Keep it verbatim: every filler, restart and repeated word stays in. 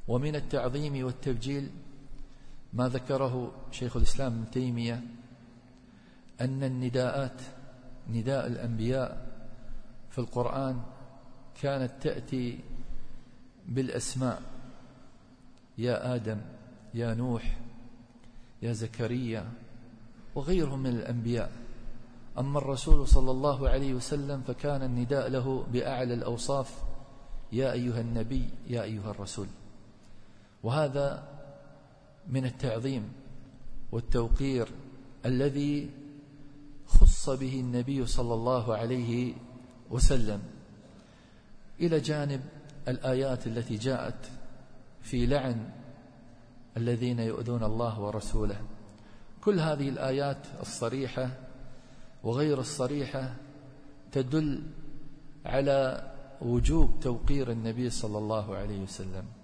ومن التعظيم والتبجيل ما ذكره شيخ الإسلام ابن تيمية أن النداءات نداء الأنبياء في القرآن كانت تأتي بالأسماء: يا آدم، يا نوح، يا زكريا، وغيرهم من الأنبياء. أما الرسول صلى الله عليه وسلم فكان النداء له بأعلى الأوصاف: يا أيها النبي، يا أيها الرسول. وهذا من التعظيم والتوقير الذي خص به النبي صلى الله عليه وسلم، إلى جانب الآيات التي جاءت في لعن الذين يؤذون الله ورسوله. كل هذه الآيات الصريحة وغير الصريحة تدل على وجوب توقير النبي صلى الله عليه وسلم.